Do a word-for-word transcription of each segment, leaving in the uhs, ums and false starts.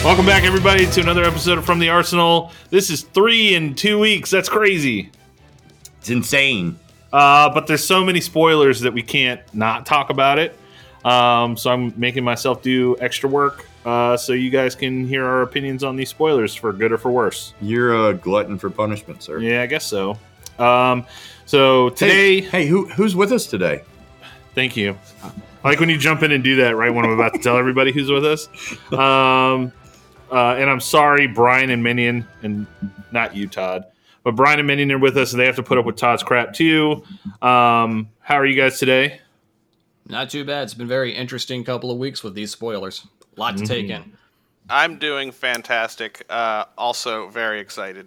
Welcome back, everybody, to another episode of From the Arsenal. This is three in two weeks. That's crazy. It's insane. Uh, but there's so many spoilers that we can't not talk about it. Um, so I'm making myself do extra work uh, so you guys can hear our opinions on these spoilers for good or for worse. You're a glutton for punishment, sir. Yeah, I guess so. Um, so today... Hey, hey who who's with us today? Thank you. I like when you jump in and do that right when I'm about to tell everybody who's with us. Um... Uh, and I'm sorry, Brian and Minion, and not you, Todd, but Brian and Minion are with us, and they have to put up with Todd's crap too. Um, how are you guys today? Not too bad. It's been a very interesting couple of weeks with these spoilers. A lot to mm-hmm. take in. I'm doing fantastic. Uh, also very excited.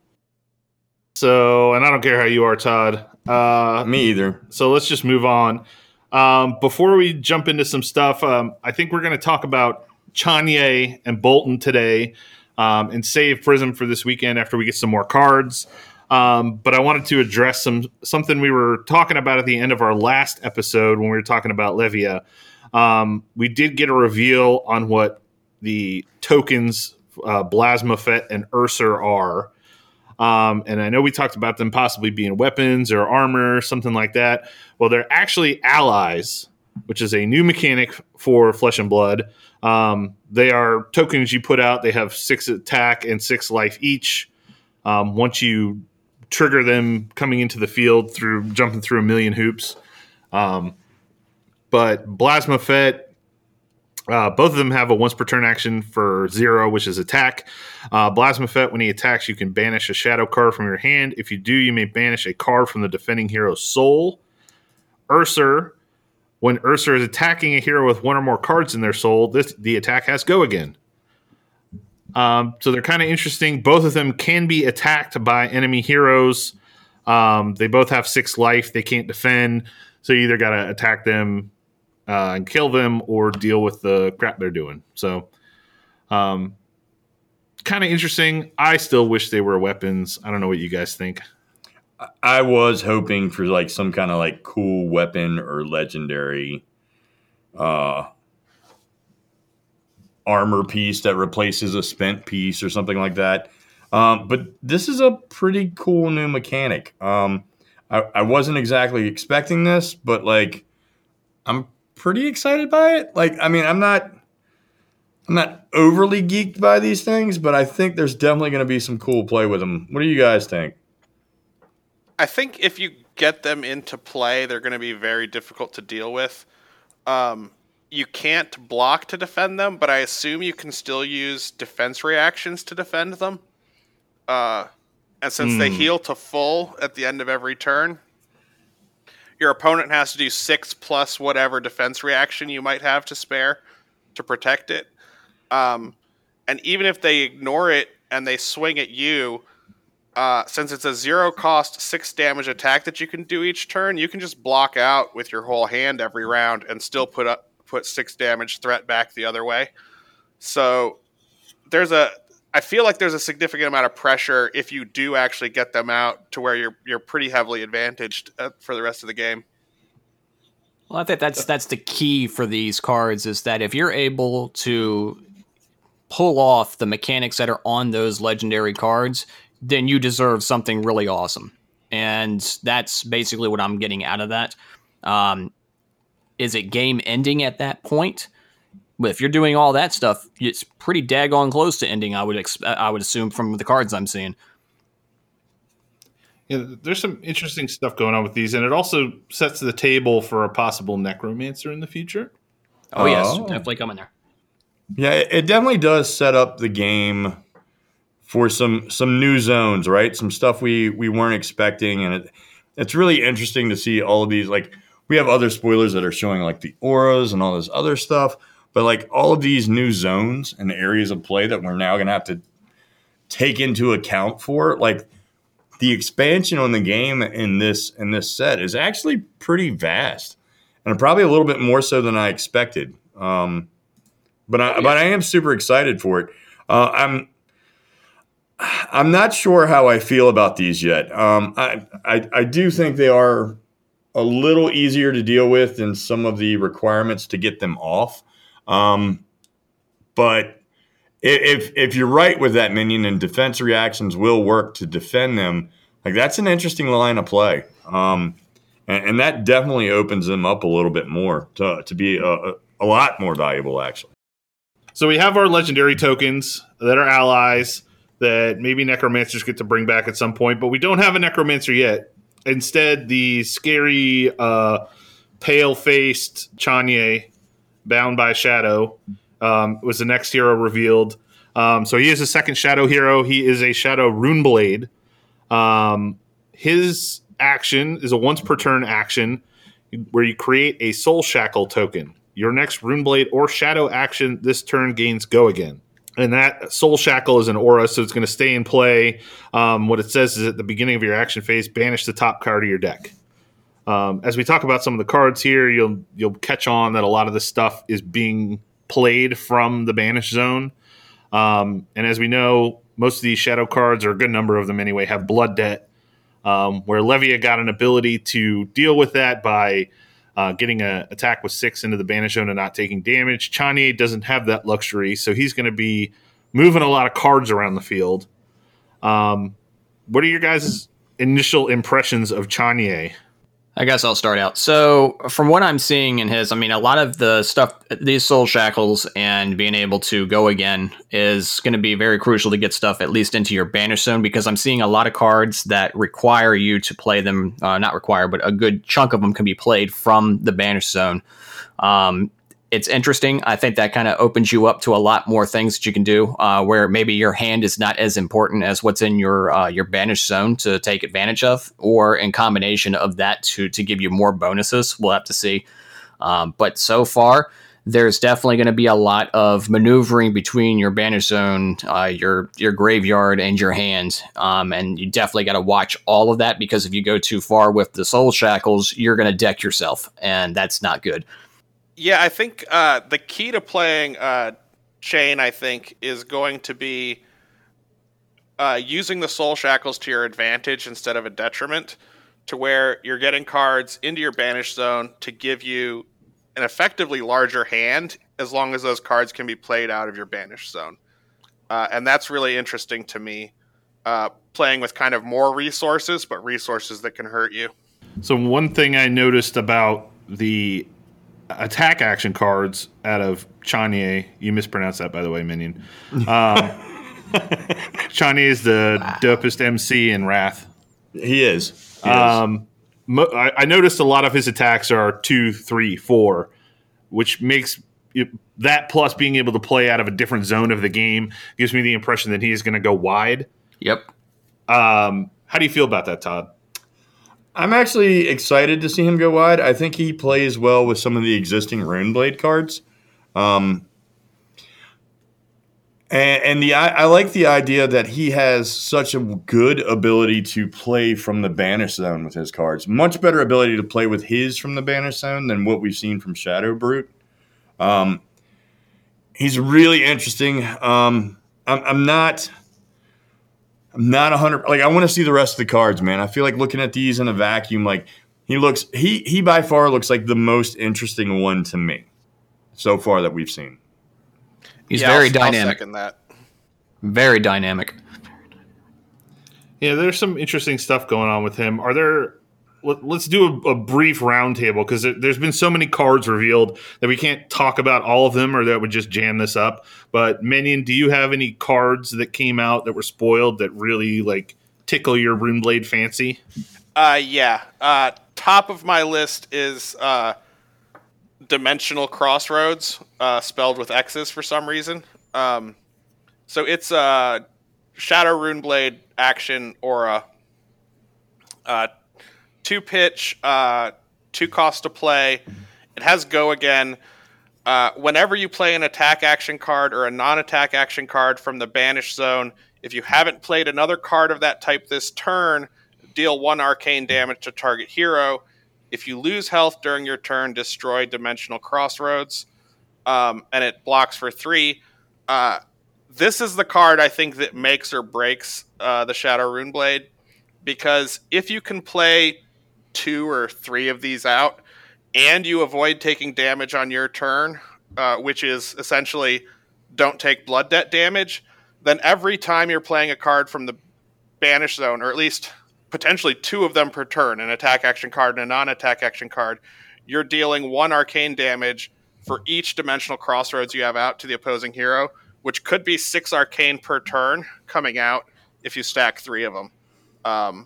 So, and I don't care how you are, Todd. Uh, Me either. So let's just move on. Um, before we jump into some stuff, um, I think we're going to talk about Chanye and Bolton today um, and save Prism for this weekend after we get some more cards. Um, but I wanted to address some something we were talking about at the end of our last episode when we were talking about Levia. Um, we did get a reveal on what the tokens uh, Blasmafet and Ursur are. Um, and I know we talked about them possibly being weapons or armor, something like that. Well, they're actually allies, which is a new mechanic for Flesh and Blood. Um, they are tokens you put out. They have six attack and six life each. Um, once you trigger them coming into the field through jumping through a million hoops. Um, but Blasmafet, uh, both of them have a once per turn action for zero, which is attack. Uh, Blasmafet, when he attacks, you can banish a shadow card from your hand. If you do, you may banish a card from the defending hero's soul. Ursur, when Ursur is attacking a hero with one or more cards in their soul, this the attack has go again. Um, so they're kind of interesting. Both of them can be attacked by enemy heroes. Um, they both have six life. They can't defend. So you either got to attack them uh, and kill them or deal with the crap they're doing. So um, kind of interesting. I still wish they were weapons. I don't know what you guys think. I was hoping for like some kind of like cool weapon or legendary uh, armor piece that replaces a spent piece or something like that. Um, but this is a pretty cool new mechanic. Um, I, I wasn't exactly expecting this, but like I'm pretty excited by it. Like, I mean, I'm not, I'm not overly geeked by these things, but I think there's definitely going to be some cool play with them. What do you guys think? I think if you get them into play, they're going to be very difficult to deal with. Um, you can't block to defend them, but I assume you can still use defense reactions to defend them. Uh, and since mm. they heal to full at the end of every turn, your opponent has to do six plus whatever defense reaction you might have to spare to protect it. Um, and even if they ignore it and they swing at you, Uh, since it's a zero-cost, six damage attack that you can do each turn, you can just block out with your whole hand every round and still put up put six damage threat back the other way. So there's a, I feel like there's a significant amount of pressure if you do actually get them out to where you're you're pretty heavily advantaged uh, for the rest of the game. Well, I think that's that's the key for these cards is that if you're able to pull off the mechanics that are on those legendary cards, then you deserve something really awesome. And that's basically what I'm getting out of that. Um, is it game ending at that point? But if you're doing all that stuff, it's pretty daggone close to ending, I would ex- I would assume from the cards I'm seeing. Yeah, there's some interesting stuff going on with these, and it also sets the table for a possible Necromancer in the future. Oh, yes, oh. Definitely coming there. Yeah, it definitely does set up the game for some some new zones, right? Some stuff we we weren't expecting, and it it's really interesting to see all of these. Like, we have other spoilers that are showing like the auras and all this other stuff, but like all of these new zones and areas of play that we're now going to have to take into account for, like the expansion on the game in this in this set is actually pretty vast, and probably a little bit more so than I expected. Um, but I but I am super excited for it. Uh, I'm. I'm not sure how I feel about these yet. Um, I, I I do think they are a little easier to deal with than some of the requirements to get them off. Um, but if if you're right with that minion and defense reactions will work to defend them, like that's an interesting line of play. Um, and, and that definitely opens them up a little bit more to, to be a, a lot more valuable, actually. So we have our legendary tokens that are allies that maybe necromancers get to bring back at some point, but we don't have a necromancer yet. Instead, the scary, uh, pale-faced Chanye, bound by Shadow, um, was the next hero revealed. Um, so he is a second Shadow hero. He is a Shadow Runeblade. Um, his action is a once-per-turn action where you create a Soul Shackle token. Your next Runeblade or Shadow action this turn gains Go Again. And that Soul Shackle is an aura, so it's going to stay in play. Um, what it says is at the beginning of your action phase, banish the top card of your deck. Um, as we talk about some of the cards here, you'll you'll catch on that a lot of this stuff is being played from the banish zone. Um, and as we know, most of these Shadow cards, or a good number of them anyway, have Blood Debt, um, where Levia got an ability to deal with that by uh, getting an attack with six into the banish zone and not taking damage. Chanye doesn't have that luxury, so he's going to be moving a lot of cards around the field. Um, what are your guys' initial impressions of Chanye? I guess I'll start out. So from what I'm seeing in his, I mean, a lot of the stuff, these Soul Shackles and being able to go again is going to be very crucial to get stuff at least into your banish zone, because I'm seeing a lot of cards that require you to play them, uh, not require, but a good chunk of them can be played from the banish zone. Um, It's interesting. I think that kind of opens you up to a lot more things that you can do, uh, where maybe your hand is not as important as what's in your uh, your banish zone to take advantage of, or in combination of that to to give you more bonuses. We'll have to see. Um, but so far, there's definitely going to be a lot of maneuvering between your banish zone, uh, your your graveyard, and your hand. Um, and you definitely got to watch all of that, because if you go too far with the Soul Shackles, you're going to deck yourself, and that's not good. Yeah, I think uh, the key to playing uh, Chain, I think, is going to be uh, using the Soul Shackles to your advantage instead of a detriment, to where you're getting cards into your banish zone to give you an effectively larger hand, as long as those cards can be played out of your banish zone. Uh, and that's really interesting to me, uh, playing with kind of more resources, but resources that can hurt you. So one thing I noticed about the attack action cards out of Chanye, you mispronounced that, by the way, Minion. Um, Chanye is the wow. dopest M C in Wrath. He is. He um, is. Mo- I, I noticed a lot of his attacks are two, three, four, which makes it, that plus being able to play out of a different zone of the game gives me the impression that he is going to go wide. Yep. Um, how do you feel about that, Todd? I'm actually excited to see him go wide. I think he plays well with some of the existing Runeblade cards. Um, and and the I, I like the idea that he has such a good ability to play from the banish zone with his cards. Much better ability to play with his from the banish zone than what we've seen from Shadow Brute. Um, he's really interesting. Um, I'm, I'm not... I'm not a hundred. Like, I want to see the rest of the cards, man. I feel like looking at these in a vacuum, like he looks, he he by far looks like the most interesting one to me so far that we've seen. He's yeah, very I'll, dynamic. I'll second that. Very dynamic. Yeah, there's some interesting stuff going on with him. Are there? Let, let's do a, a brief roundtable, because there, there's been so many cards revealed that we can't talk about all of them, or that would just jam this up. But Minion, do you have any cards that came out that were spoiled that really like tickle your Runeblade fancy? Uh, yeah. Uh, top of my list is uh, Dimensional Crossroads, uh, spelled with X's for some reason. Um, so it's a Shadow Runeblade action aura. Uh, two pitch, uh, two cost to play. It has Go Again. Uh, whenever you play an attack action card or a non-attack action card from the banish zone, if you haven't played another card of that type this turn, deal one arcane damage to target hero. If you lose health during your turn, destroy Dimensional Crossroads. Um, and it blocks for three. Uh, this is the card I think that makes or breaks uh, the Shadow Runeblade, because if you can play two or three of these out and you avoid taking damage on your turn, uh, which is essentially don't take blood debt damage, then every time you're playing a card from the banish zone, or at least potentially two of them per turn, an attack action card and a non-attack action card, you're dealing one arcane damage for each dimensional crossroads you have out to the opposing hero, which could be six arcane per turn coming out if you stack three of them. Um,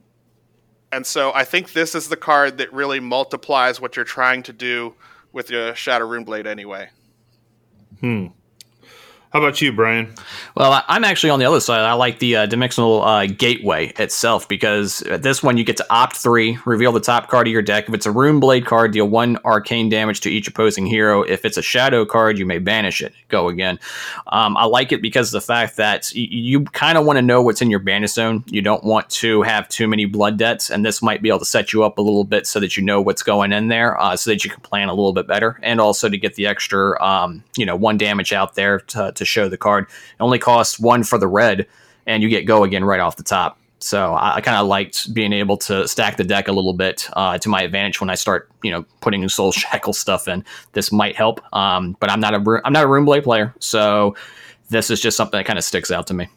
and so I think this is the card that really multiplies what you're trying to do with your Shadow Runeblade anyway. Hmm. How about you, Brian? Well, I- I'm actually on the other side. I like the uh, Dimensional uh, Gateway itself, because at this one you get to opt three, reveal the top card of your deck. If it's a Runeblade card, deal one arcane damage to each opposing hero. If it's a Shadow card, you may banish it. Go again. Um, I like it because of the fact that y- you kind of want to know what's in your banish zone. You don't want to have too many blood debts, and this might be able to set you up a little bit so that you know what's going in there, uh, so that you can plan a little bit better, and also to get the extra, um, you know, one damage out there to, to show the card. It only costs one for the red, and you get go again right off the top. So I, I kind of liked being able to stack the deck a little bit uh, to my advantage when I start, you know, putting Soul Shackle stuff in. This might help, um, but I'm not a I'm not a Runeblade player, so this is just something that kind of sticks out to me.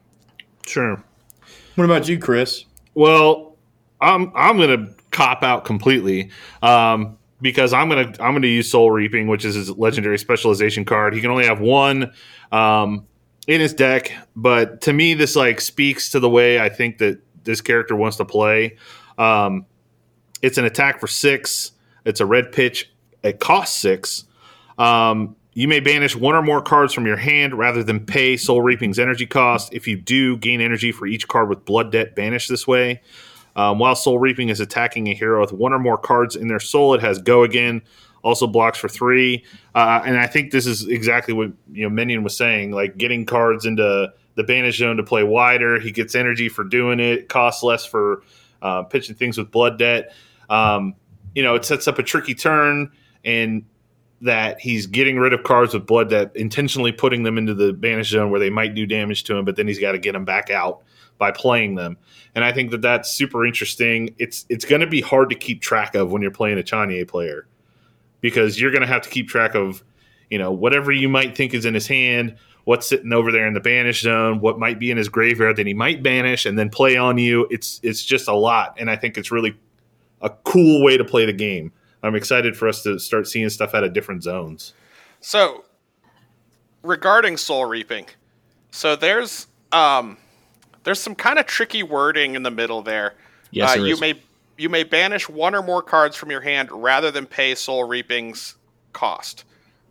Sure. What about you, Chris? Well, I'm I'm gonna cop out completely. Um, Because I'm gonna I'm gonna use Soul Reaping, which is his legendary specialization card. He can only have one um, in his deck, but to me, this like speaks to the way I think that this character wants to play. Um, it's an attack for six. It's a red pitch. It costs six. Um, you may banish one or more cards from your hand rather than pay Soul Reaping's energy cost. If you do, gain energy for each card with blood debt banished this way. Um, while Soul Reaping is attacking a hero with one or more cards in their soul, it has go again. Also blocks for three. Uh, and I think this is exactly what you know Minion was saying, like getting cards into the banish zone to play wider. He gets energy for doing it. It costs less for uh, pitching things with blood debt. Um, you know, it sets up a tricky turn, and that he's getting rid of cards with blood debt, intentionally putting them into the banish zone where they might do damage to him, but then he's got to get them back out by playing them. And I think that that's super interesting. It's it's going to be hard to keep track of when you're playing a Chanye player, because you're going to have to keep track of, you know, whatever you might think is in his hand, what's sitting over there in the banish zone, what might be in his graveyard that he might banish and then play on you. It's it's just a lot, and I think it's really a cool way to play the game. I'm excited for us to start seeing stuff out of different zones. So, regarding Soul Reaping, so there's um, there's some kind of tricky wording in the middle there. Yes, uh, there you is. may you may banish one or more cards from your hand rather than pay Soul Reaping's cost.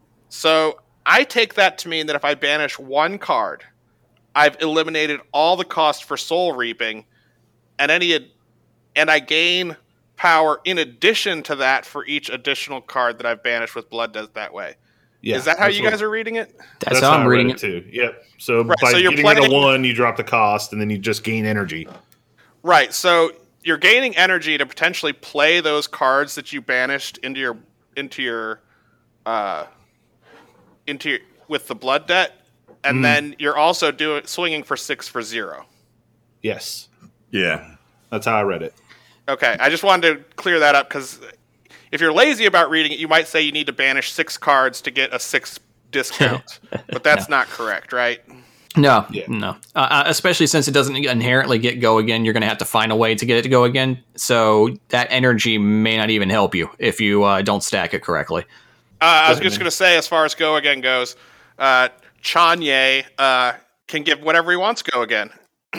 So I take that to mean that if I banish one card, I've eliminated all the cost for Soul Reaping, and any and I gain power in addition to that for each additional card that I've banished with blood debt that way. Yeah, is that how you what, guys are reading it? That's, how I'm I reading read it. too. Yep. So Right, by so you're getting rid of playing- one, you drop the cost, and then you just gain energy. Right. So you're gaining energy to potentially play those cards that you banished into your into your uh into your, with the blood debt, and Mm. then you're also doing swinging for six for zero. Yes, Yeah. that's how I read it. Okay, I just wanted to clear that up, because if you're lazy about reading it, you might say you need to banish six cards to get a six discount, but that's not correct, right? No, Yeah. no. Uh, uh, especially since it doesn't inherently get go again, you're going to have to find a way to get it to go again. So that energy may not even help you if you uh, don't stack it correctly. Uh, I was just going to say, as far as go again goes, uh, Chanye uh, can give whatever he wants go again.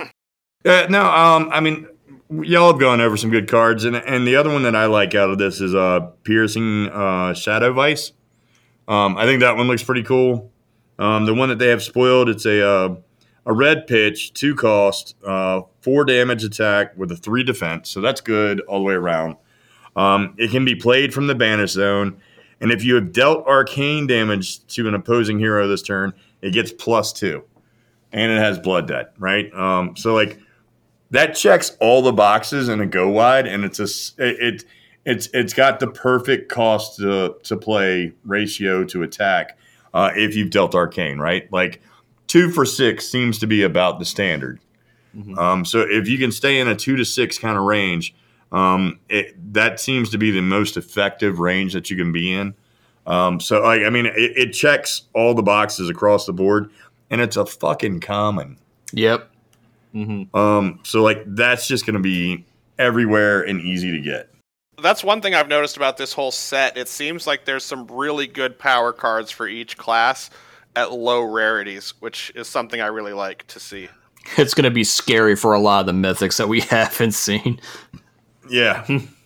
Uh, no, um, I mean, y'all have gone over some good cards, and and the other one that I like out of this is uh, Piercing uh, Shadow Vice. Um, I think that one looks pretty cool. Um, the one that they have spoiled, it's a uh, a red pitch, two cost, uh, four damage attack with a three defense, so that's good all the way around. Um, it can be played from the banish zone, and if you have dealt arcane damage to an opposing hero this turn, it gets plus two, and it has blood debt, right? Um, so like. That checks all the boxes in a go wide, and it's a it, it it's it's got the perfect cost to to play ratio to attack uh, if you've dealt arcane, right? Like two for six seems to be about the standard. Mhm. Um, so if you can stay in a two to six kind of range, um, it, that seems to be the most effective range that you can be in. Um, so, like, I mean, it, it checks all the boxes across the board, and it's a fucking common. Yep. Mm-hmm. Um, so, like, that's just going to be everywhere and easy to get. That's one thing I've noticed about this whole set. It seems like there's some really good power cards for each class at low rarities, which is something I really like to see. It's going to be scary for a lot of the mythics that we haven't seen. Yeah.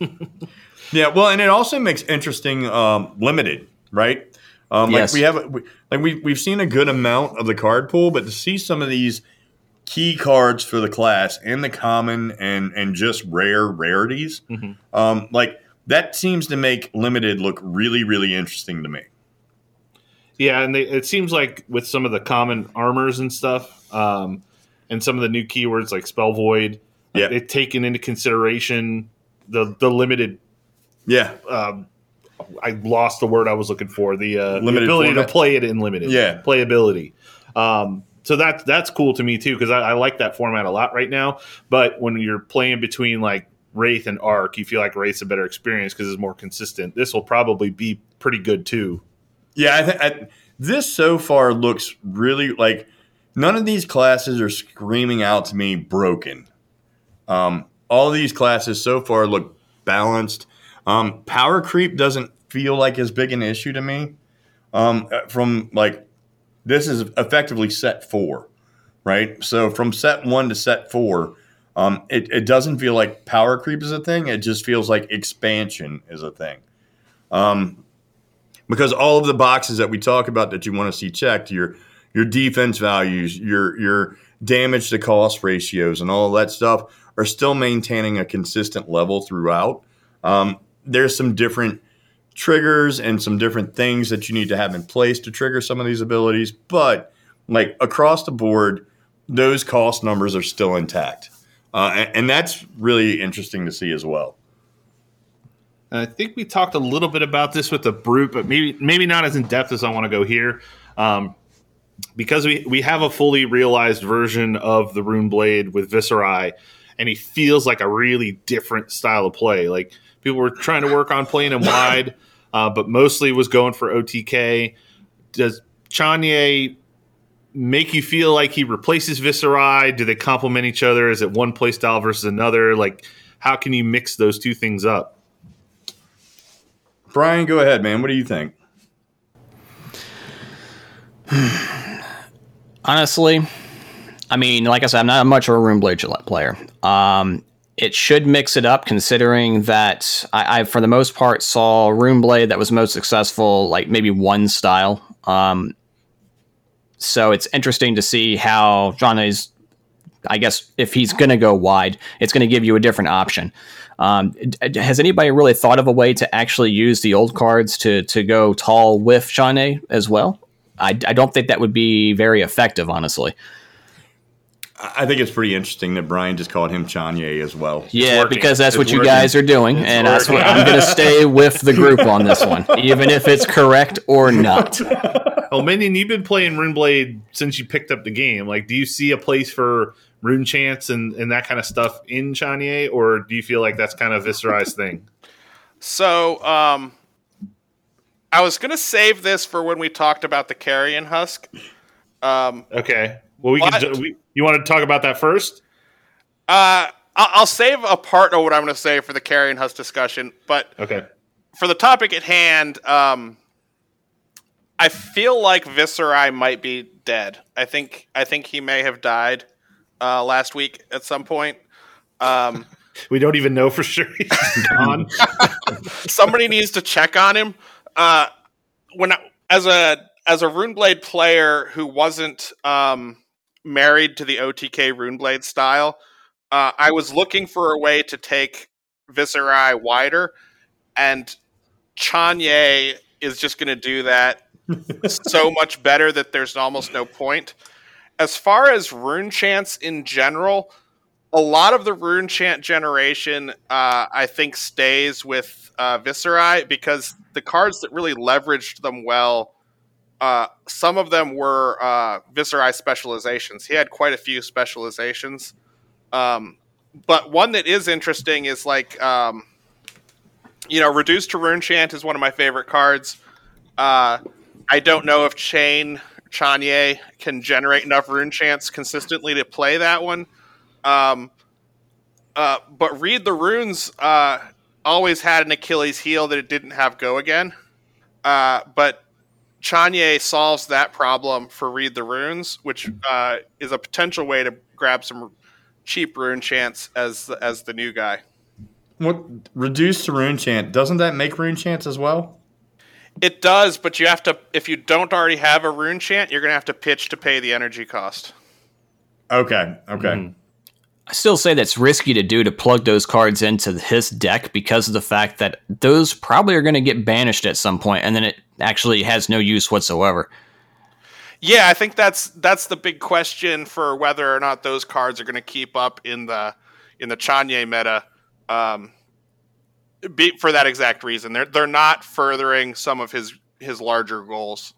Yeah, well, and it also makes interesting um, limited, right? Um, like Yes. we have, we, like we we've seen a good amount of the card pool, but to see some of these key cards for the class and the common and and just rare rarities, Mm-hmm. um, like that seems to make limited look really really interesting to me. Yeah, and they, it seems like with some of the common armors and stuff, um, and some of the new keywords like Spell Void, like Yeah. they've taken into consideration the the limited. Yeah, Um, I lost the word I was looking for. The, uh, the Limited ability format. to play it in limited. Yeah. Playability. Um, so that's that's cool to me too because I, I like that format a lot right now. But when you're playing between like Wraith and Arc, you feel like Wraith's a better experience because it's more consistent. This will probably be pretty good too. yeah. I th- I, this so far looks really like none of these classes are screaming out to me broken. Um, all these classes so far look balanced. Um, power creep doesn't feel like as big an issue to me. Um, from like this is effectively set four, right? So from set one to set four, um, it, it doesn't feel like power creep is a thing. It just feels like expansion is a thing. Um, because all of the boxes that we talk about that you want to see checked, your your defense values, your your damage to cost ratios, and all of that stuff are still maintaining a consistent level throughout. Um, there's some different triggers and some different things that you need to have in place to trigger some of these abilities, but like across the board, those cost numbers are still intact, uh, and, and that's really interesting to see as well. And I think we talked a little bit about this with the Brute, but maybe maybe not as in depth as I want to go here. Um, because we, we have a fully realized version of the Rune Blade with Viserai, and he feels like a really different style of play. Like people were trying to work on playing him wide, uh, but mostly was going for O T K. Does Chanye make you feel like he replaces Viserai? Do they complement each other? Is it one play style versus another? Like, how can you mix those two things up? Brian, go ahead, man. What do you think? Honestly, I mean, like I said, I'm not much of a Rune Blade player. Um, it should mix it up, considering that I, I, for the most part, saw Rune Blade that was most successful, like maybe one style. Um, so it's interesting to see how John is. I guess if he's going to go wide, it's going to give you a different option. Um, d- has anybody really thought of a way to actually use the old cards to to go tall with Shane as well? I, I don't think that would be very effective, honestly. I think it's pretty interesting that Brian just called him Chanye as well. Yeah, working. because that's It's what you working. guys are doing, It's and that's what working. I'm going to stay with the group on this one, even if it's correct or not. Oh, Minion, you've been playing Rune Blade since you picked up the game. Like, do you see a place for Rune Chance and, and that kind of stuff in Chanye, or do you feel like that's kind of Viserai's thing? So, um, I was going to save this for when we talked about the Carrion Husk. Um, Okay. Well, we What? can. We, you want to talk about that first? uh, I'll, I'll save a part of what I'm going to say for the Carrion Husk discussion, but Okay. for the topic at hand, um, I feel like Viserai might be dead. I think I think he may have died uh, last week at some point. Um, We don't even know for sure he's gone. somebody needs to check on him. Uh, when I, as a as a Runeblade player who wasn't um, married to the O T K Runeblade style, uh, I was looking for a way to take Viserai wider, and Chanye is just going to do that so much better that there's almost no point. As far as rune chants in general, a lot of the rune chant generation, uh, I think, stays with uh, Viserai because the cards that really leveraged them well, uh, some of them were uh, Viserai specializations. He had quite a few specializations. Um, but one that is interesting is like, um, you know, Reduced to Rune Chant is one of my favorite cards. Uh, I don't know if Chain Chanye can generate enough rune chants consistently to play that one. Um, uh, but Read the Runes uh, always had an Achilles heel that it didn't have go again. Uh, but Chanye solves that problem for Read the Runes, which uh, is a potential way to grab some cheap rune chants as as the new guy. What reduced to rune chant? Doesn't that make rune chants as well? It does, but you have to. If you don't already have a rune chant, you're going to have to pitch to pay the energy cost. Okay. Okay. Mm. I still say that's risky to do to plug those cards into his deck because of the fact that those probably are going to get banished at some point, and then it actually has no use whatsoever. Yeah, I think that's that's the big question for whether or not those cards are going to keep up in the in the Chanye meta. Um, be, for that exact reason, they're they're not furthering some of his his larger goals.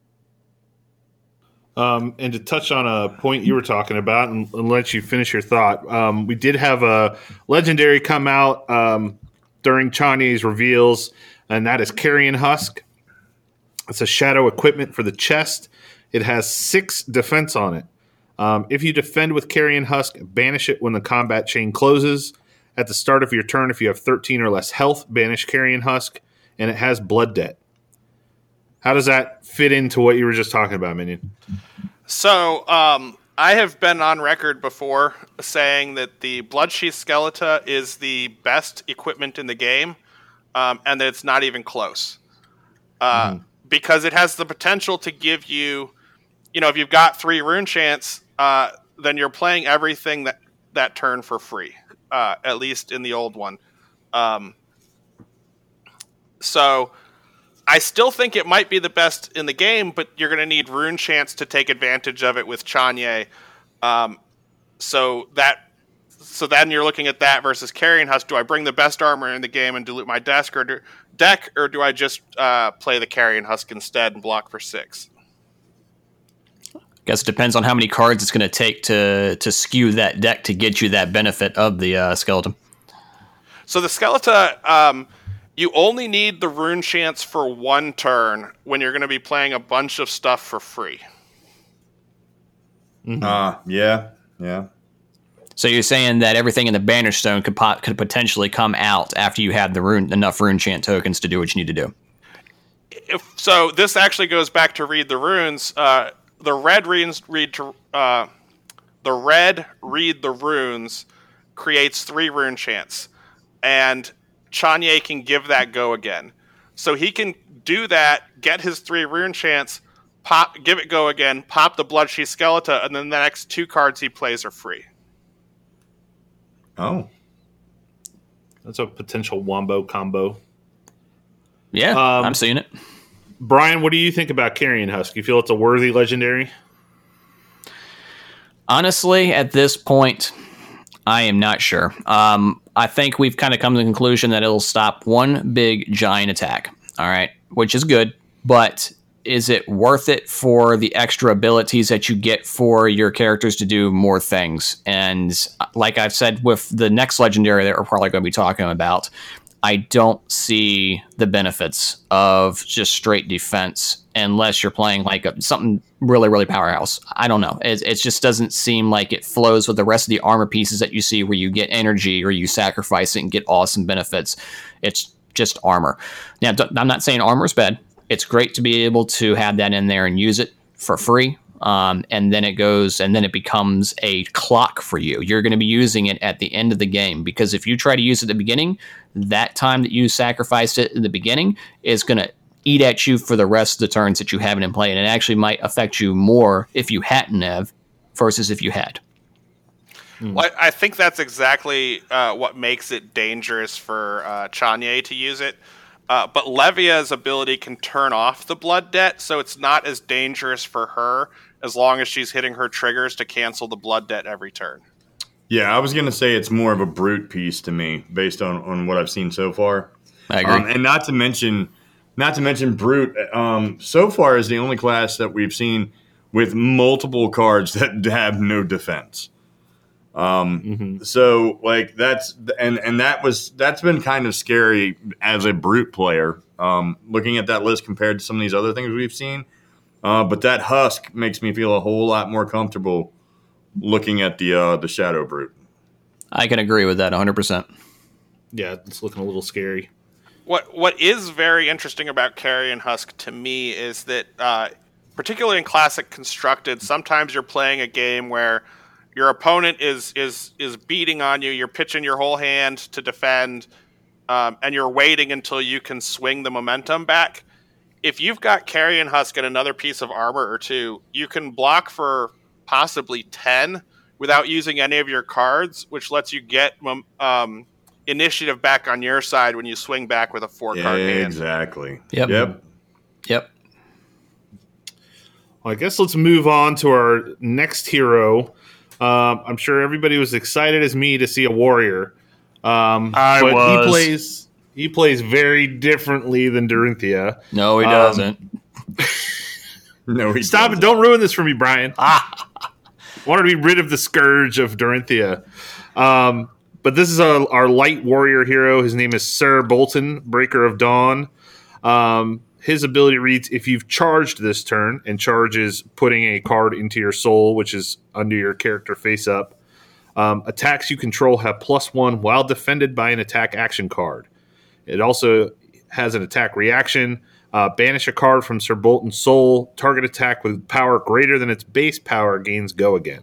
Um, and to touch on a point you were talking about, and, and let you finish your thought, um, we did have a legendary come out um, during Chanye's reveals, and that is Carrion Husk. It's a shadow equipment for the chest. It has six defense on it. Um, if you defend with Carrion Husk, banish it when the combat chain closes. At the start of your turn, if you have thirteen or less health, banish Carrion Husk, and it has Blood Debt. How does that fit into what you were just talking about, Minion? So, um, I have been on record before saying that the Bloodsheath Skeleton is the best equipment in the game, um, and that it's not even close. Uh, mm-hmm. Because it has the potential to give you, you know, if you've got three rune chants, uh, then you're playing everything that, that turn for free. Uh, at least in the old one. Um, so I still think it might be the best in the game, but you're going to need rune chants to take advantage of it with Chanye. Um, so that, so then you're looking at that versus Carrion Husk. Do I bring the best armor in the game and dilute my deck, or do, deck, or do I just uh, play the Carrion Husk instead and block for six? Guess it depends on how many cards it's going to take to to skew that deck to get you that benefit of the uh, skeleton. So the skeleton, um, you only need the rune chants for one turn when you're going to be playing a bunch of stuff for free. Mm-hmm. Uh, yeah, yeah. So you're saying that everything in the Banish Stone could pot, could potentially come out after you have the rune enough rune chant tokens to do what you need to do. If, so this actually goes back to Read the Runes. Uh, The red runes read to uh, the red read the runes creates three rune chants, and Chanye can give that go again. So he can do that, get his three rune chants, pop, give it go again, pop the Bloodsheath Skeleton, and then the next two cards he plays are free. Oh, that's a potential wombo combo. Yeah, um, I'm seeing it. Brian, what do you think about Carrion Husk? You feel it's a worthy legendary? Honestly, at this point, I am not sure. Um, I think we've kind of come to the conclusion that it'll stop one big giant attack. All right, which is good, but is it worth it for the extra abilities that you get for your characters to do more things? And like I've said with the next legendary that we're probably going to be talking about, I don't see the benefits of just straight defense unless you're playing like a, something really, really powerhouse. I don't know. It, it just doesn't seem like it flows with the rest of the armor pieces that you see where you get energy or you sacrifice it and get awesome benefits. It's just armor. Now, I'm not saying armor is bad. It's great to be able to have that in there and use it for free. Um, and then it goes, and then it becomes a clock for you. You're going to be using it at the end of the game, because if you try to use it at the beginning, that time that you sacrificed it in the beginning is going to eat at you for the rest of the turns that you haven't in play. And it actually might affect you more if you hadn't have versus if you had. Hmm. Well, I think that's exactly uh, what makes it dangerous for uh, Chanye to use it. Uh, but Levia's ability can turn off the blood debt, so it's not as dangerous for her as long as she's hitting her triggers to cancel the blood debt every turn. Yeah, I was going to say it's more of a brute piece to me based on, on what I've seen so far. I agree. Um, and not to mention, not to mention brute, um, so far is the only class that we've seen with multiple cards that have no defense. Um, mm-hmm. So like that's, and, and that was, that's been kind of scary as a brute player. um, looking at that list compared to some of these other things we've seen. Uh, but that Husk makes me feel a whole lot more comfortable looking at the uh, the Shadow Brute. I can agree with that one hundred percent. Yeah, it's looking a little scary. What What is very interesting about Carrion Husk to me is that, uh, particularly in Classic Constructed, sometimes you're playing a game where your opponent is is is beating on you, you're pitching your whole hand to defend, um, and you're waiting until you can swing the momentum back. If you've got Carrion Husk and another piece of armor or two, you can block for possibly ten without using any of your cards, which lets you get um, initiative back on your side when you swing back with a four-card hand. Exactly. Yep. Yep. Yep. Well, I guess let's move on to our next hero. Um, I'm sure everybody was excited as me to see a warrior. Um, I but was. He plays. He plays very differently than Dorinthia. No, he Um, doesn't. No, he Stop doesn't. it! Don't ruin this for me, Brian. Ah, wanted to be rid of the scourge of Dorinthia. Um, but this is a, our light warrior hero. His name is Sir Bolton, Breaker of Dawn. Um, his ability reads: if you've charged this turn, and charge is putting a card into your soul, which is under your character face up. Um, attacks you control have plus one while defended by an attack action card. It also has an attack reaction. Uh, banish a card from Sir Bolton's soul. Target attack with power greater than its base power gains go again.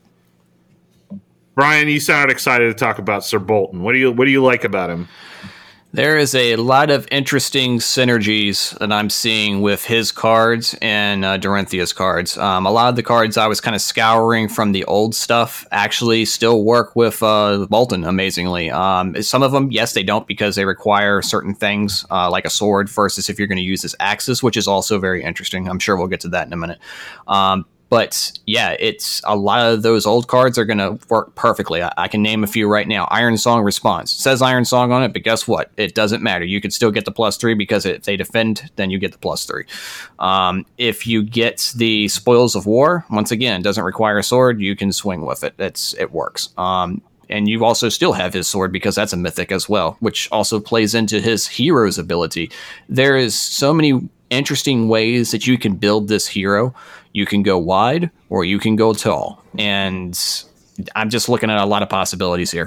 Brian, you sounded excited to talk about Sir Bolton. What do you What do you like about him? There is a lot of interesting synergies that I'm seeing with his cards and uh, Dorinthia's cards. Um, a lot of the cards I was kind of scouring from the old stuff actually still work with uh, Bolton, amazingly. Um, some of them, yes, they don't because they require certain things, uh, like a sword versus if you're going to use his axes, which is also very interesting. I'm sure we'll get to that in a minute. Um, But yeah, it's a lot of those old cards are going to work perfectly. I, I can name a few right now. Iron Song Response. It says Iron Song on it, but guess what? It doesn't matter. You could still get the plus three because if they defend, then you get the plus three. Um, if you get the Spoils of War, once again, doesn't require a sword. You can swing with it. It's it works. Um, and you also still have his sword because that's a mythic as well, which also plays into his hero's ability. There is so many interesting ways that you can build this hero. You can go wide or you can go tall. And I'm just looking at a lot of possibilities here.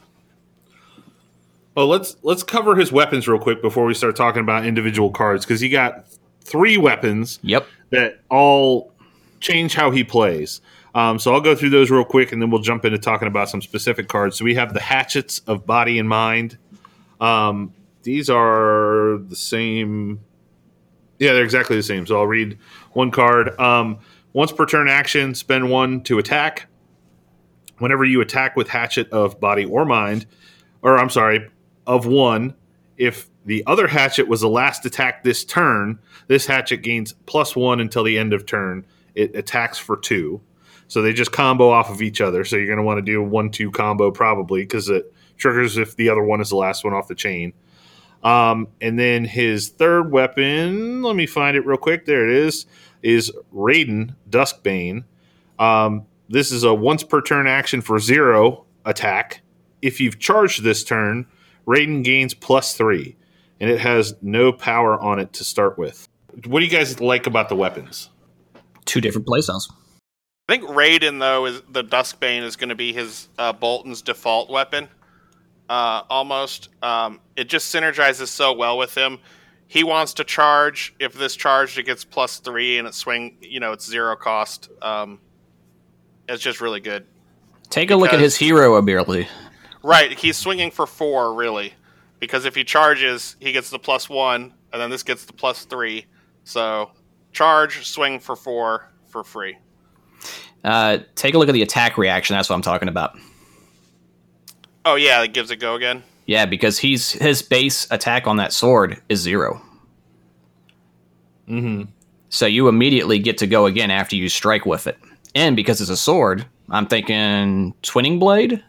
Well, let's let's cover his weapons real quick before we start talking about individual cards, because he got three weapons Yep. that all change how he plays. Um, so I'll go through those real quick, and then we'll jump into talking about some specific cards. So we have the Hatchets of Body and Mind. Um, these are the same. Yeah, they're exactly the same. So I'll read one card. Um, once per turn action, spend one to attack. Whenever you attack with Hatchet of Body or Mind, or I'm sorry, of one, if the other Hatchet was the last attack this turn, this Hatchet gains plus one until the end of turn. It attacks for two. So they just combo off of each other. So you're going to want to do a one two combo probably because it triggers if the other one is the last one off the chain. Um, and then his third weapon, let me find it real quick. There it is, is Raiden Duskbane. Um, this is a once per turn action for zero attack. If you've charged this turn, Raiden gains plus three, and it has no power on it to start with. What do you guys like about the weapons? Two different playstyles. I think Raiden, though, is the Duskbane is going to be his uh, Bolton's default weapon. Uh, almost. Um, it just synergizes so well with him. He wants to charge. If this charged, it gets plus three, and it swing. You know, it's zero cost. Um, it's just really good. Take a look at his hero ability. Right, he's swinging for four, really, because if he charges, he gets the plus one, and then this gets the plus three. So, charge, swing for four for free. Uh, take a look at the attack reaction. That's what I'm talking about. Oh yeah, it gives it go again. Yeah, because he's his base attack on that sword is zero. Mm-hmm. So you immediately get to go again after you strike with it. And because it's a sword, I'm thinking Twinning Blade.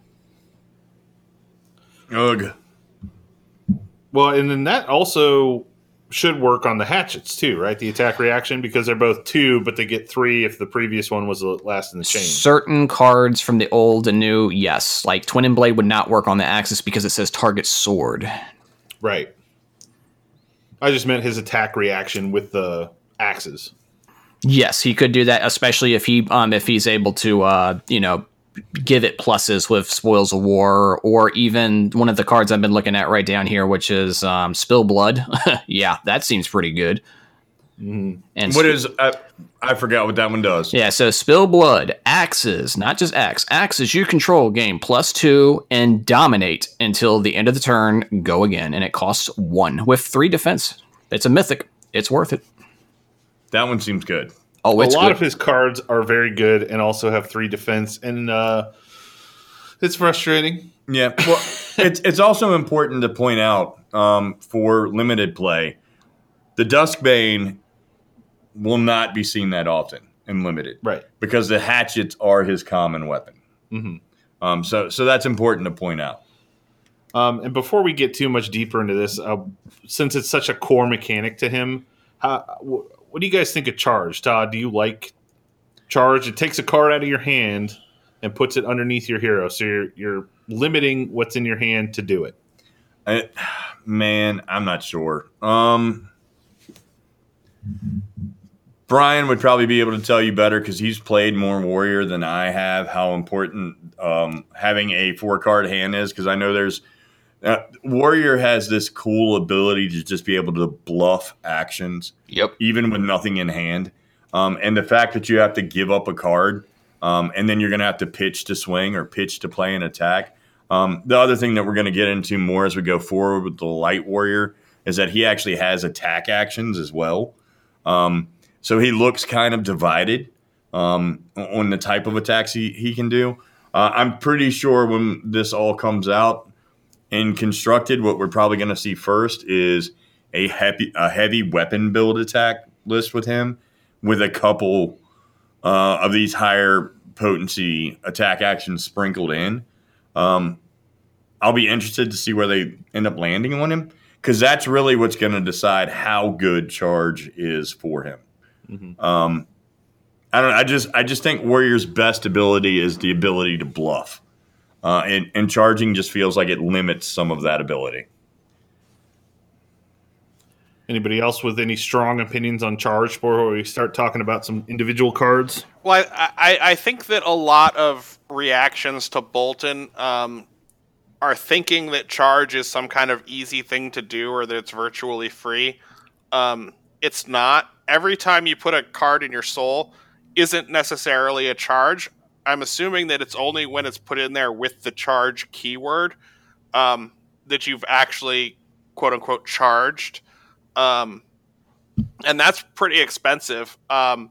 Ugh. Well, and then that also should work on the Hatchets too, right? The attack reaction, because they're both two, but they get three if the previous one was the last in the chain. Certain cards from the old and new, yes. Like Twinning Blade would not work on the Axis because it says target sword. Right. I just meant his attack reaction with the axes. Yes, he could do that, especially if he um if he's able to uh you know give it pluses with Spoils of War, or even one of the cards I've been looking at right down here, which is um, Spill Blood. Yeah, that seems pretty good. Mm-hmm. And what sp- is uh, I forgot what that one does. Yeah, so Spill Blood, axes, not just axe, axes you control gain plus two and dominate until the end of the turn. Go again, and it costs one with three defense. It's a mythic. It's worth it. That one seems good. Oh, a it's lot good. of his cards are very good and also have three defense, and uh, it's frustrating. Yeah, well, it's it's also important to point out um, for limited play, the Duskbane will not be seen that often in limited, right? Because the hatchets are his common weapon. Mm-hmm. Um, so so that's important to point out. Um, and before we get too much deeper into this, uh, since it's such a core mechanic to him, how, wh- what do you guys think of Charge? Todd, do you like Charge? It takes a card out of your hand and puts it underneath your hero, so you're you're limiting what's in your hand to do it. I, man, I'm not sure. Um, Brian would probably be able to tell you better because he's played more Warrior than I have. How important um, having a four card hand is, because I know there's uh, Warrior has this cool ability to just be able to bluff actions. Yep. Even with nothing in hand. Um, and the fact that you have to give up a card um, and then you're going to have to pitch to swing or pitch to play an attack. Um, the other thing that we're going to get into more as we go forward with the Light Warrior is that he actually has attack actions as well. Um, so he looks kind of divided um, on the type of attacks he, he can do. Uh, I'm pretty sure when this all comes out and constructed, what we're probably going to see first is a heavy, a heavy weapon build attack list with him, with a couple uh, of these higher potency attack actions sprinkled in. Um, I'll be interested to see where they end up landing on him, because that's really what's going to decide how good Charge is for him. Mm-hmm. Um, I don't. I just. I just think Warrior's best ability is the ability to bluff, uh, and, and charging just feels like it limits some of that ability. Anybody else with any strong opinions on Charge before we start talking about some individual cards? Well, I, I, I think that a lot of reactions to Boltyn um, are thinking that Charge is some kind of easy thing to do or that it's virtually free. Um, it's not. Every time you put a card in your soul isn't necessarily a charge. I'm assuming that it's only when it's put in there with the charge keyword um, that you've actually, quote-unquote, charged. Um, and that's pretty expensive. Um,